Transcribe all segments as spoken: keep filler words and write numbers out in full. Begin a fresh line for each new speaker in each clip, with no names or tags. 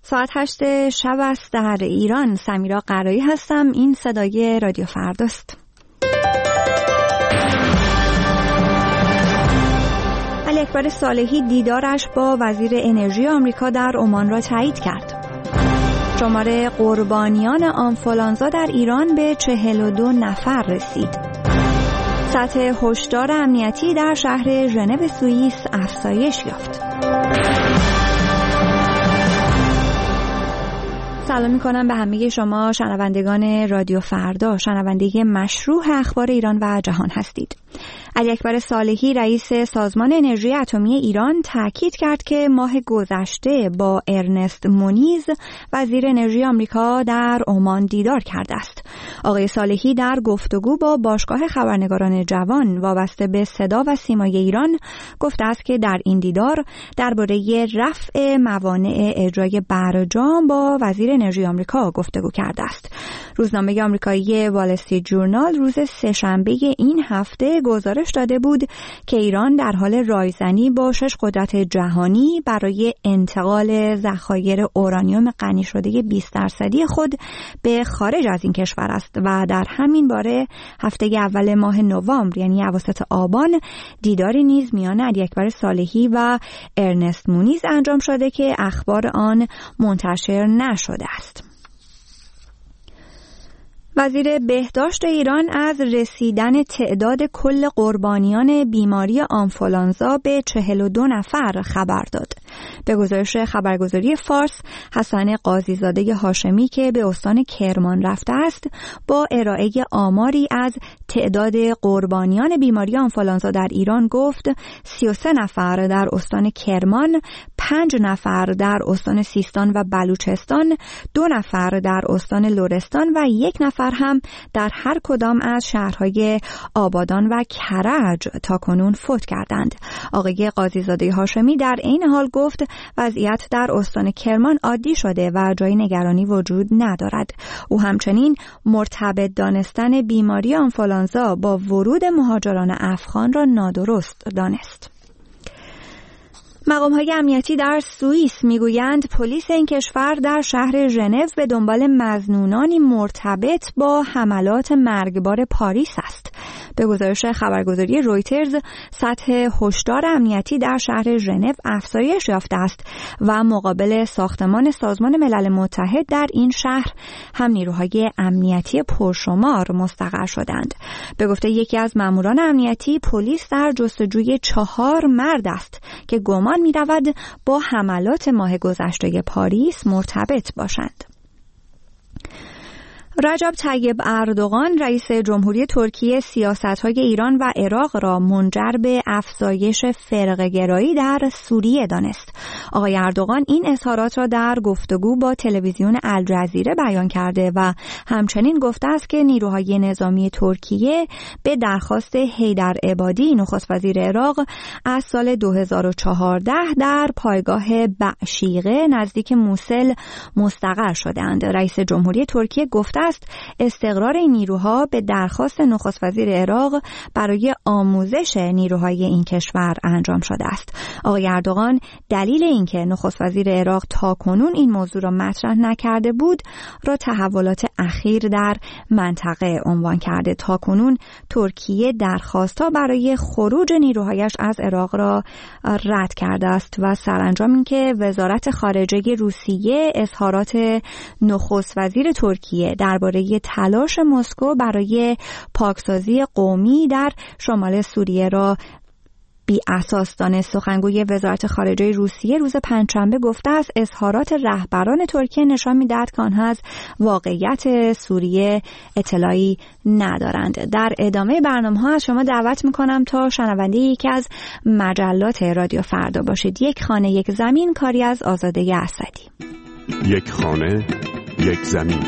ساعت هشت شب است در ایران. سمیرا قرایی هستم. این صدای رادیو فرداست. علی اکبر صالحی دیدارش با وزیر انرژی آمریکا در عمان را تایید کرد. شمار قربانیان آنفولانزا در ایران به چهل و دو نفر رسید. سطح هشدار امنیتی در شهر ژنو سوئیس افزایش یافت. سلام می‌کنم به همه شما شنوندگان رادیو فردا. شنونده مشروع اخبار ایران و جهان هستید. علی اکبر صالحی رئیس سازمان انرژی اتمی ایران تاکید کرد که ماه گذشته با ارنست مونیز وزیر انرژی آمریکا در عمان دیدار کرده است. آقای صالحی در گفتگو با باشگاه خبرنگاران جوان وابسته به صدا و سیمای ایران گفته است که در این دیدار درباره رفع موانع اجرای برجام با وزیر انرژی آمریکا گفتگو کرده است. روزنامه آمریکایی وال استریت جورنال روز سه‌شنبه این هفته گزارش داده بود که ایران در حال رایزنی با شش قدرت جهانی برای انتقال ذخایر اورانیوم غنی شده بیست درصدی خود به خارج از این کشور است و در همین باره هفته اول ماه نوامبر یعنی اواسط آبان دیداری نیز میان علی اکبر صالحی و ارنست مونیز انجام شده که اخبار آن منتشر نشده است. وزیر بهداشت ایران از رسیدن تعداد کل قربانیان بیماری آنفولانزا به چهل و دو نفر خبر داد. به گزارش خبرگزاری فارس، حسن قاضیزاده هاشمی که به استان کرمان رفته است، با ارائه آماری از تعداد قربانیان بیماری آنفولانزا در ایران گفت سی و سه نفر در استان کرمان، پنج نفر در استان سیستان و بلوچستان، دو نفر در استان لرستان و یک نفر هم در هر کدام از شهرهای آبادان و کرج تاکنون فوت کردند. آقای قاضیزاده هاشمی در این حال گفت وضعیت در استان کرمان عادی شده و جای نگرانی وجود ندارد. او همچنین مرتبط دانستن بیماری آنفولانزا با ورود مهاجران افغان را نادرست دانست. مقام‌های امنیتی در سوئیس میگویند پلیس این کشور در شهر ژنو به دنبال مظنونانی مرتبط با حملات مرگبار پاریس است. به گزارش خبرگزاری رویترز، سطح هشدار امنیتی در شهر ژنو افزایش یافته است و مقابل ساختمان سازمان ملل متحد در این شهر هم نیروهای امنیتی پرشمار مستقر شدند. به گفته یکی از ماموران امنیتی، پلیس در جستجوی چهار مرد است که گمان می رود با حملات ماه گذشته پاریس مرتبط باشند. رجب طیب اردوغان رئیس جمهوری ترکیه سیاست‌های ایران و عراق را منجر به افزایش فرقه‌گرایی در سوریه دانست. آقای اردوغان این اظهارات را در گفتگو با تلویزیون الجزیره بیان کرده و همچنین گفته است که نیروهای نظامی ترکیه به درخواست حیدر عبادی نخست وزیر عراق از سال دو هزار و چهارده در پایگاه بعشیقه نزدیک موصل مستقر شدند. رئیس جمهوری ترکیه گفته است استقرار این نیروها به درخواست نخست وزیر عراق برای آموزش نیروهای این کشور انجام شده است. آقای اردوغان دلیل اینکه نخست وزیر عراق تاکنون این موضوع را مطرح نکرده بود را تحولات اخیر در منطقه عنوان کرده. تاکنون ترکیه درخواست‌ها برای خروج نیروهایش از عراق را رد کرده است و سرانجام اینکه وزارت خارجه روسیه اظهارات نخست وزیر ترکیه درباره تلاش مسکو برای پاکسازی قومی در شمال سوریه را بی اساس دانست. سخنگوی وزارت خارجه روسیه روز پنجشنبه گفته است اظهارات رهبران ترکیه نشان می‌دهد که آنها از واقعیت سوریه اطلاعی ندارند. در ادامه برنامه‌ها از شما دعوت می‌کنم تا شنونده یکی از مجلات رادیو فردا باشید. یک خانه یک زمین، کاری از آزاده اسدی.
یک خانه یک زمین.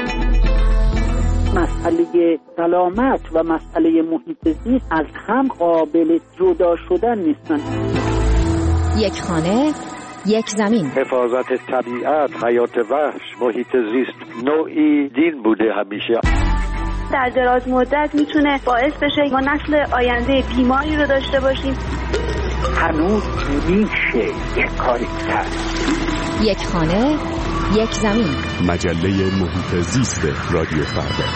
مسئله سلامت و مسئله محیط زیست از هم قابل جدا شدن نیستن.
یک خانه یک زمین.
حفاظت طبیعت، حیات وحش، محیط زیست نوعی دین بوده همیشه.
در دراز مدت میتونه باعث بشه ما نسل آینده بیماری رو داشته باشیم.
هنوز میشه یک کاری کرد.
یک خانه یک زمین.
مجله محیط زیست رادیو فردا.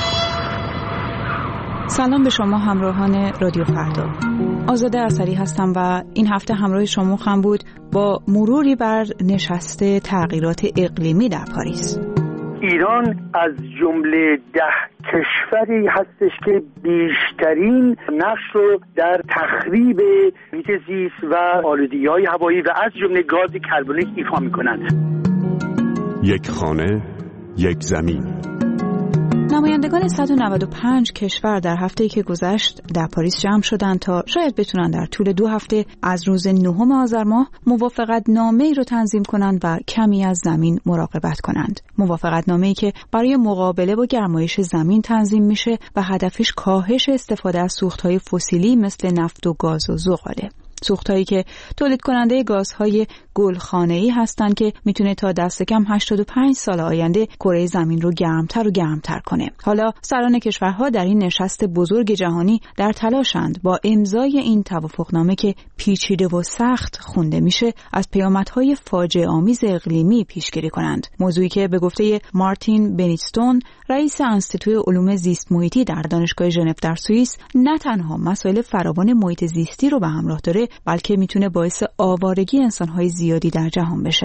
سلام به شما همراهان رادیو فردا. آزاده اثری هستم و این هفته همراه شما خواهم بود با مروری بر نشست تغییرات اقلیمی در پاریس.
ایران از جمله ده کشوری هستش که بیشترین نقش رو در تخریب محیط زیست و آلودگی‌های هوایی و از جمله گاز کربونیک ایفا می‌کنند.
یک خانه، یک زمین.
نمایندگان صد و نود و پنج کشور در هفته‌ای که گذشت در پاریس جمع شدند تا شاید بتونن در طول دو هفته از روز نهم آذر ماه موافقتنامه‌ای رو تنظیم کنند و کمی از زمین مراقبت کنند. موافقتنامه‌ای که برای مقابله با گرمایش زمین تنظیم میشه و هدفش کاهش استفاده از سوخت‌های فسیلی مثل نفت و گاز و زغاله. سوختایی که تولید کننده گازهای گلخانه‌ای هستند که میتونه تا دست کم هشتاد و پنج سال آینده کره زمین رو گرمتر و گرمتر کنه. حالا سران کشورها در این نشست بزرگ جهانی در تلاشند با امضای این توافقنامه که پیچیده و سخت خونده میشه از پیامدهای فاجعه آمیز اقلیمی پیشگیری کنند. موضوعی که به گفته مارتین بنیتستون، رئیس انستیتوی علوم زیست محیطی در دانشگاه ژنو در سوئیس، نه تنها مسائل فراوان محیط زیستی رو به همراه داره، بلکه میتونه باعث آوارگی انسان‌های زیادی در جهان بشه.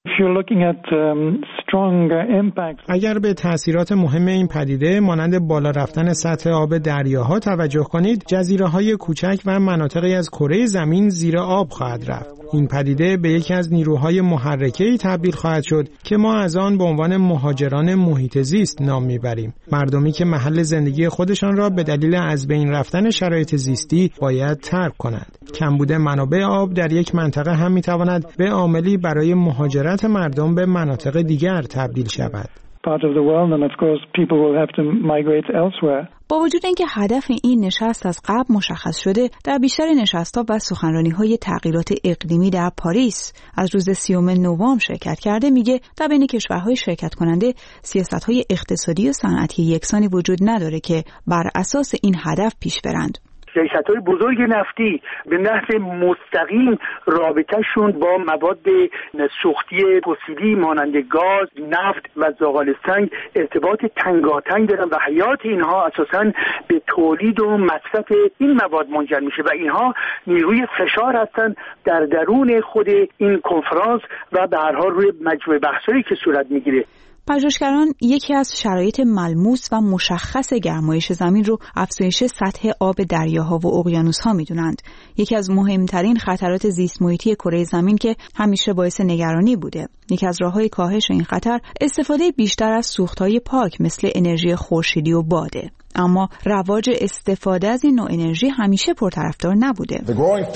اگر به تأثیرات مهم این پدیده مانند بالا رفتن سطح آب دریاها توجه کنید، جزیره‌های کوچک و مناطقی از کره زمین زیر آب خواهد رفت. این پدیده به یکی از نیروهای محرکه‌ای تبدیل خواهد شد که ما از آن به عنوان مهاجران محیط زیست نام میبریم. مردمی که محل زندگی خودشان را به دلیل از بین رفتن شرایط زیستی باید ترک کنند. کمبود منابع آب در یک منطقه هم میتواند به عاملی برای مهاجرت مردم به مناطق دیگر تبدیل شود.
با وجود اینکه هدف این نشست از قبل مشخص شده، در بیشتر نشست‌ها و سخنرانی‌های تغییرات اقلیمی در پاریس از روز سیوم نوامبر شرکت کرده، میگه در بین کشورهای شرکت کننده سیاست‌های اقتصادی و صنعتی یکسانی وجود نداره که بر اساس این هدف پیش برند.
شرکت‌های بزرگ نفتی به نحو مستقیم رابطه‌شون با مواد سوختی فسیلی مانند گاز، نفت و زغال سنگ ارتباط تنگاتنگ دارن و حیات اینها اساساً به تولید و مصرف این مواد منجر میشه و اینها نیروی فشار هستن در درون خود این کنفرانس و به هر حال روی مجموعه بحثایی که صورت میگیره.
پژوهشگران یکی از شرایط ملموس و مشخص گرمایش زمین رو افزایش سطح آب دریاها و اقیانوس‌ها می‌دونند. یکی از مهمترین خطرات زیست محیطی کره زمین که همیشه باعث نگرانی بوده. یکی از راه‌های کاهش این خطر استفاده بیشتر از سوخت‌های پاک مثل انرژی خورشیدی و باده. اما رواج استفاده از این نوع انرژی همیشه پرطرفدار نبوده. به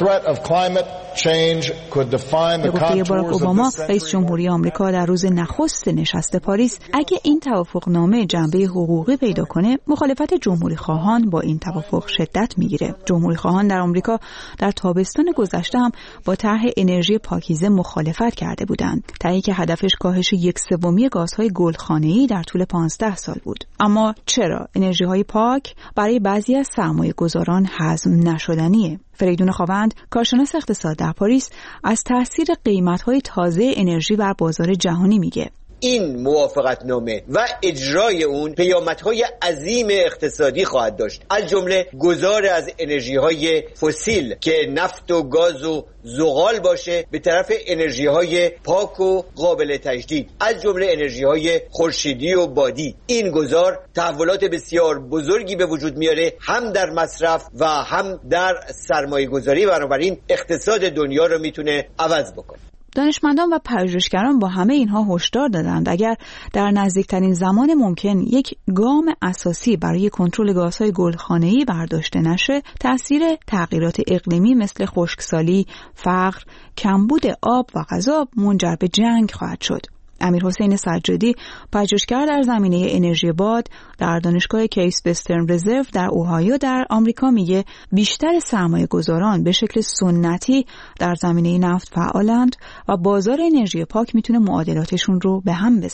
گفته باراک اوباما، رئیس جمهوری آمریکا در روز نخست نشست پاریس، اگه این توافقنامه جنبه حقوقی پیدا کنه، مخالفت جمهوری خواهان با این توافق شدت میگیره. جمهوری خواهان در آمریکا در تابستان گذشته هم با طرح انرژی پاکیزه مخالفت کرده بودند، طرحی که هدفش کاهش یک سومی گازهای گلخانه‌ای در طول پانزده سال بود. اما چرا انرژی‌های پاک برای بعضی از سرمایه‌گذاران هضم نشدنیه؟ فریدون خاوند، کارشناس اقتصاد در پاریس، از تاثیر قیمت‌های تازه انرژی بر بازار جهانی میگه.
این موافقتنامه و اجرای اون پیامدهای عظیم اقتصادی خواهد داشت، از جمله گذار از انرژی‌های فسیل که نفت و گاز و زغال باشه به طرف انرژی‌های پاک و قابل تجدید، از جمله انرژی‌های خورشیدی و بادی. این گذار تحولات بسیار بزرگی به وجود میاره، هم در مصرف و هم در سرمایه‌گذاری، بنابراین اقتصاد دنیا رو میتونه عوض بکنه.
دانشمندان و پژوهشگران با همه اینها هشدار دادند اگر در نزدیکترین زمان ممکن یک گام اساسی برای کنترل گازهای گلخانه‌ای برداشته نشه، تأثیر تغییرات اقلیمی مثل خشکسالی، فقر، کمبود آب و غذا منجر به جنگ خواهد شد. امیرحسین سجادی، پژوهشگر در زمینه انرژی باد در دانشگاه کیس وسترن رزرو در اوهایو در آمریکا، میگه بیشتر سرمایه گذاران به شکل سنتی در زمینه نفت فعالند و بازار انرژی پاک میتونه معادلاتشون رو به هم بزنه.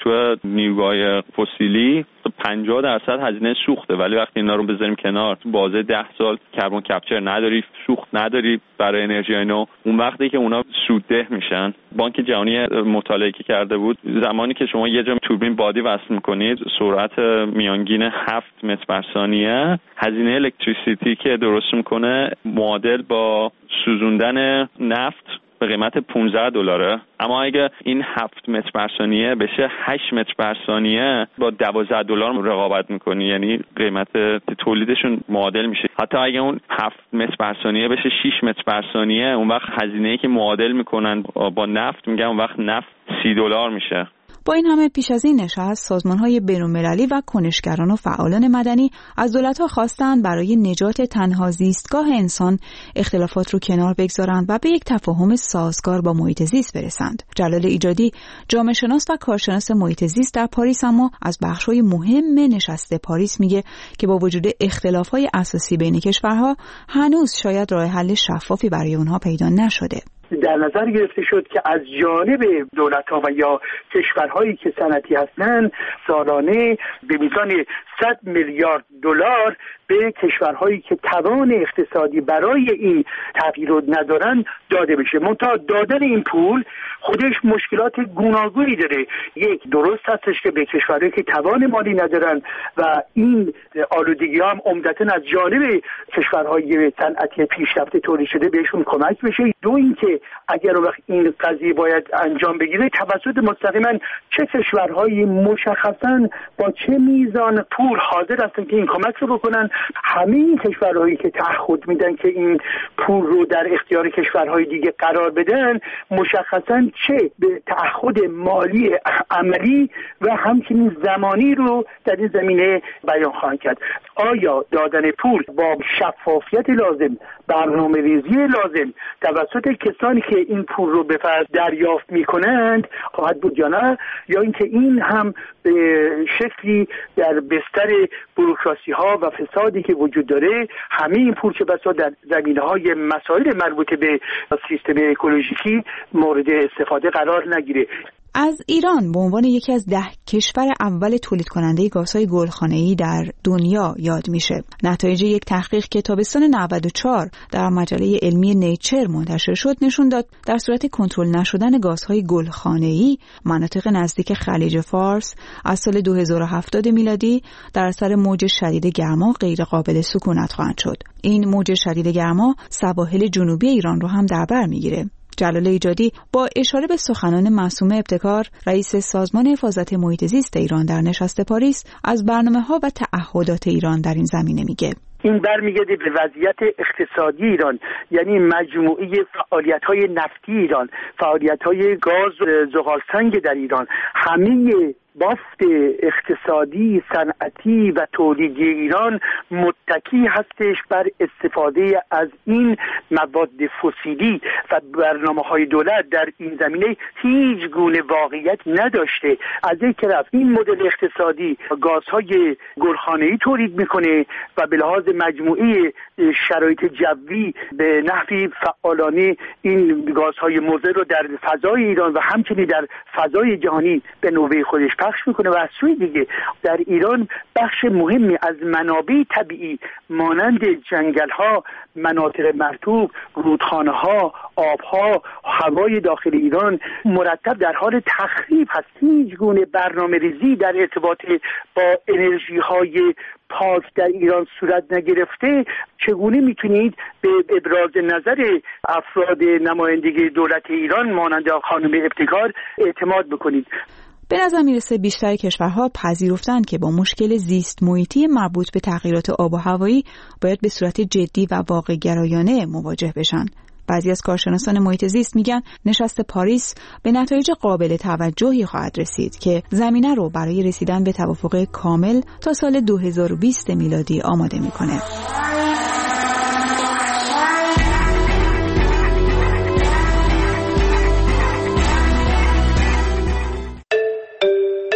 تو نیروگاه فسیلی پنجاه درصد هزینه سوخته، ولی وقتی اینا رو بذاریم کنار تو بازه ده سال کربن کپچر نداری، سوخت نداری برای انرژی نو، اون وقتی که اونا سودده میشن. بانک جهانی مطالعه که کرده بود زمانی که شما یه جا توربین بادی وصل میکنید سرعت میانگین هفت متر بر ثانیه، هزینه الکتریسیتی که درست میکنه معادل با سوزوندن نفت به قیمت پانزده دلاره. اما اگه این هفت متر بر ثانیه بشه هشت متر بر ثانیه با دوازده دلار رقابت میکنی، یعنی قیمت تولیدشون معادل میشه. حتی اگه اون هفت متر بر ثانیه بشه شش متر بر ثانیه، اون وقت هزینه‌ای که معادل میکنن با نفت میگم اون وقت نفت سی دلار میشه.
با این همه پیش از این نشست سازمان‌های بین‌المللی و کنشگران و فعالان مدنی از دولت‌ها خواستند برای نجات تنها زیستگاه انسان اختلافات رو کنار بگذارند و به یک تفاهم سازگار با محیط زیست برسند. جلال ایجادی جامعه شناس و کارشناس محیط زیست در پاریس اما از بخش‌های مهم نشست پاریس میگه که با وجود اختلاف‌های اساسی بین کشورها هنوز شاید راه حل شفافی برای اونها پیدا نشده.
در نظر گرفته شد که از جانب دولت‌ها و یا کشورهایی که صنعتی هستند سالانه به میزان صد میلیارد دلار به کشورهایی که توان اقتصادی برای این تغییر رو ندارن داده بشه. منتها دادن این پول خودش مشکلات گوناگونی داره. یک، درست هستش که به کشورهایی که توان مالی ندارن و این آلودگی هم عمدتاً از جانب کشورهای صنعتی پیشرفته تولید شده بهشون کمک بشه. دو اینکه اگر وقت این قضیه باید انجام بگیره توسط مستقیما چه کشورهایی مشخصاً با چه میزان پول حاضر هستن که این کمک رو بکنن. همه این کشورهایی که تعهد میدن که این پول رو در اختیار کشورهای دیگه قرار بدن مشخصاً چه به تعهد مالی عملی و همچنین زمانی رو در این زمینه بیان خواهند کرد. آیا دادن پول با شفافیت لازم، برنامه ریزی لازم توسط کسانی که این پول رو به فرض دریافت میکنند خواهد بود یا نه، یا اینکه این هم به شکلی در بستر بوروکراسی ها و فسادی که وجود داره همه این پول که بسا در زمینه های مسائل مربوط به سیستم اکولوژیکی مورد استفاده قرار نگیره.
از ایران به عنوان یکی از ده کشور اول تولید کننده گازهای گلخانه‌ای در دنیا یاد میشه. نتایج یک تحقیق که تابستان نود و چهار در مجله علمی نیچر منتشر شد نشون داد در صورت کنترل نشدن گازهای گلخانه‌ای مناطق نزدیک خلیج فارس از سال دو هزار و هفتاد میلادی در اثر موج شدید گرما غیر قابل سکونت خواهند شد. این موج شدید گرما سواحل جنوبی ایران رو هم در بر میگیره. جلال ایجادی با اشاره به سخنان معصومه ابتکار رئیس سازمان حفاظت محیط زیست ایران در نشست پاریس از برنامه‌ها و تعهدات ایران در این زمینه میگه.
این برمیگرده به وضعیت اقتصادی ایران، یعنی مجموعه فعالیت‌های نفتی ایران، فعالیت‌های گاز زغالسنگ در ایران، همه بافت اقتصادی، صنعتی و تولیدی ایران متکی هستش بر استفاده از این مواد فسیلی و برنامه‌های دولت در این زمینه هیچ گونه واقعیت نداشته. از یک طرف این مدل اقتصادی گازهای گلخانه‌ای تولید میکنه و به لحاظ مجموعی شرایط جوی به نحوی فعالانه این گازهای مضر رو در فضای ایران و همچنین در فضای جهانی به نوبه خودش پخش میکنه و از سوی دیگه در ایران بخش مهمی از منابع طبیعی مانند جنگل‌ها، مناطق مرطوب، رودخانه‌ها، آب‌ها، هوای داخل ایران مرتب در حال تخریب هست. هیچ گونه برنامه‌ریزی در ارتباط با انرژی‌های پاک در ایران صورت نگرفته. چگونه میتونید به ابراز نظر افراد نمایندگی دولت ایران مانند خانم ابتکار اعتماد بکنید؟
به نظر میرسه بیشتر کشورها پذیرفتند که با مشکل زیست محیطی مربوط به تغییرات آب و هوایی باید به صورت جدی و واقع گرایانه مواجه بشن. بعضی از کارشناسان محیط زیست میگن نشست پاریس به نتایج قابل توجهی خواهد رسید که زمینه رو برای رسیدن به توافق کامل تا سال دو هزار و بیست میلادی آماده میکنه.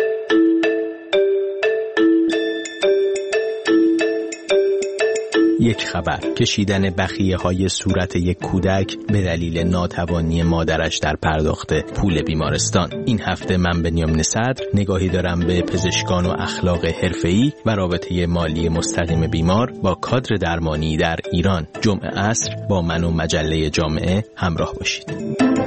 یک
ترک خبر، کشیدن بخیه های صورت یک کودک به دلیل ناتوانی مادرش در پرداخت پول بیمارستان. این هفته من بنیامین صدر نگاهی دارم به پزشکان و اخلاق حرفه‌ای و رابطه مالی مستقیم بیمار با کادر درمانی در ایران. جمعه عصر با من و مجله جامعه همراه باشید.